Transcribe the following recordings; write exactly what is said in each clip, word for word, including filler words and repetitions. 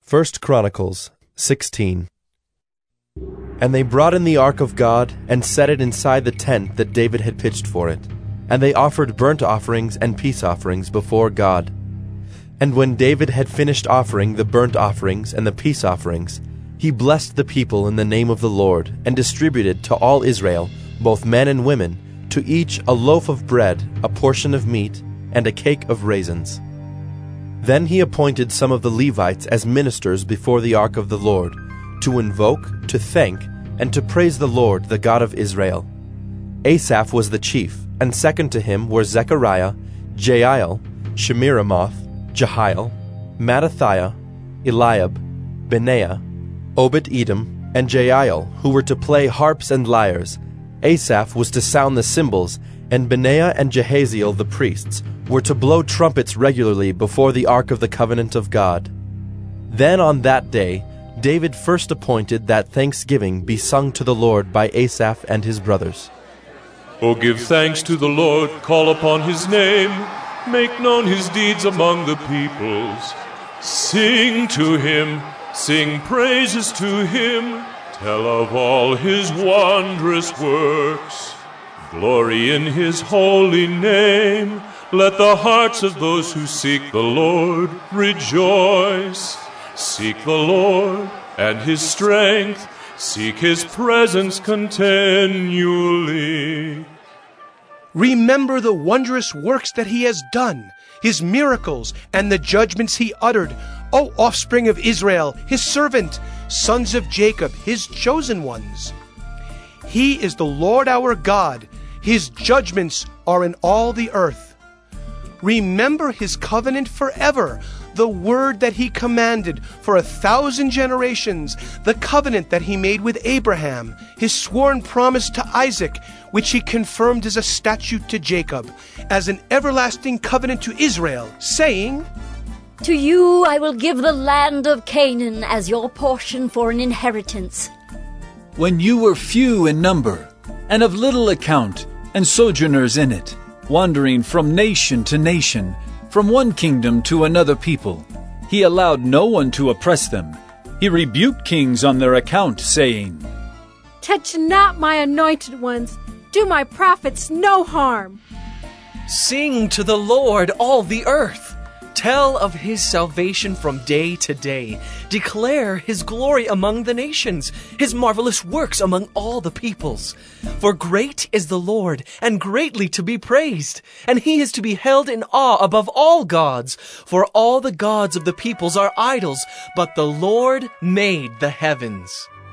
First Chronicles sixteen. And they brought in the ark of God, and set it inside the tent that David had pitched for it. And they offered burnt offerings and peace offerings before God. And when David had finished offering the burnt offerings and the peace offerings, he blessed the people in the name of the Lord, and distributed to all Israel, both men and women, to each a loaf of bread, a portion of meat, and a cake of raisins. Then he appointed some of the Levites as ministers before the ark of the Lord, to invoke, to thank, and to praise the Lord, the God of Israel. Asaph was the chief, and second to him were Zechariah, Jeiel, Shemiramoth, Jehiel, Mattithiah, Eliab, Benaiah, Obed-Edom, and Jeiel, who were to play harps and lyres. Asaph was to sound the cymbals, and Benaiah and Jehaziel the priests were to blow trumpets regularly before the ark of the covenant of God. Then on that day David first appointed that thanksgiving be sung to the Lord by Asaph and his brothers. O give thanks to the Lord, call upon his name, make known his deeds among the peoples. Sing to him, sing praises to him, tell of all his wondrous works. Glory in his holy name. Let the hearts of those who seek the Lord rejoice. Seek the Lord and his strength. Seek his presence continually. Remember the wondrous works that he has done, his miracles, and the judgments he uttered. O offspring of Israel, his servant, sons of Jacob, his chosen ones. He is the Lord our God. His judgments are in all the earth. Remember his covenant forever, the word that he commanded for a thousand generations, the covenant that he made with Abraham, his sworn promise to Isaac, which he confirmed as a statute to Jacob, as an everlasting covenant to Israel, saying, To you I will give the land of Canaan as your portion for an inheritance. When you were few in number, and of little account, and sojourners in it, wandering from nation to nation, from one kingdom to another people, he allowed no one to oppress them. He rebuked kings on their account, saying, Touch not my anointed ones, do my prophets no harm. Sing to the Lord, all the earth. Tell of his salvation from day to day. Declare his glory among the nations, his marvelous works among all the peoples. For great is the Lord, and greatly to be praised, and he is to be held in awe above all gods. For all the gods of the peoples are idols, but the Lord made the heavens.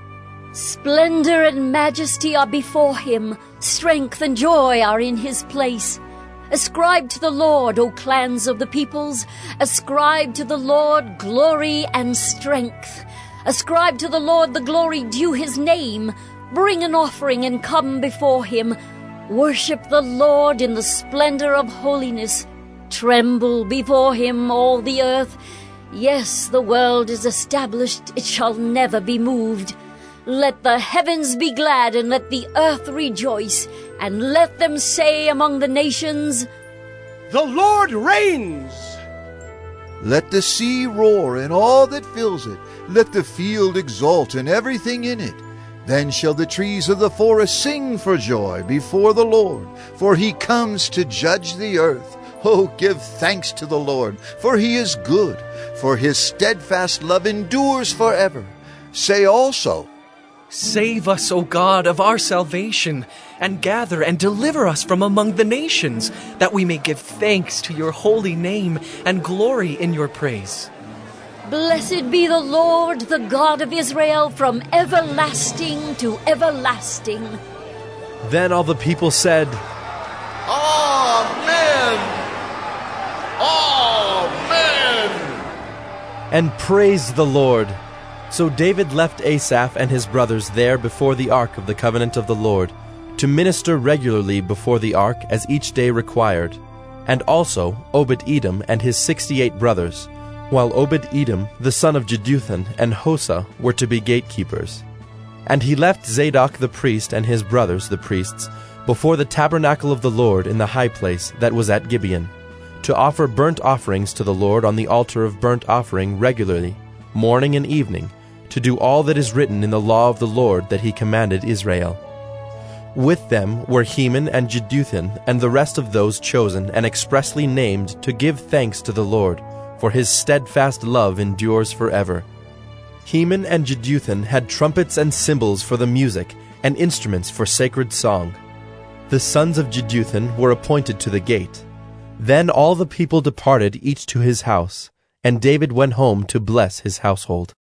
Splendor and majesty are before him, strength and joy are in his place. Ascribe to the Lord, O clans of the peoples. Ascribe to the Lord glory and strength. Ascribe to the Lord the glory due his name. Bring an offering and come before him. Worship the Lord in the splendor of holiness. Tremble before him, all the earth. Yes, the world is established, it shall never be moved. Let the heavens be glad, and let the earth rejoice, and let them say among the nations, The Lord reigns! Let the sea roar and all that fills it. Let the field exult and everything in it. Then shall the trees of the forest sing for joy before the Lord, for he comes to judge the earth. Oh, give thanks to the Lord, for he is good, for his steadfast love endures forever. Say also, Save us, O God, of our salvation, and gather and deliver us from among the nations, that we may give thanks to your holy name and glory in your praise. Blessed be the Lord, the God of Israel, from everlasting to everlasting. Then all the people said, Amen! Amen! and praised the Lord. So David left Asaph and his brothers there before the ark of the covenant of the Lord, to minister regularly before the ark as each day required, and also Obed-Edom and his sixty-eight brothers, while Obed-Edom, the son of Jeduthun, and Hosah were to be gatekeepers. And he left Zadok the priest and his brothers the priests before the tabernacle of the Lord in the high place that was at Gibeon, to offer burnt offerings to the Lord on the altar of burnt offering regularly, morning and evening, to do all that is written in the law of the Lord that he commanded Israel. With them were Heman and Jeduthun and the rest of those chosen and expressly named to give thanks to the Lord, for his steadfast love endures forever. Heman and Jeduthun had trumpets and cymbals for the music, and instruments for sacred song. The sons of Jeduthun were appointed to the gate. Then all the people departed each to his house, and David went home to bless his household.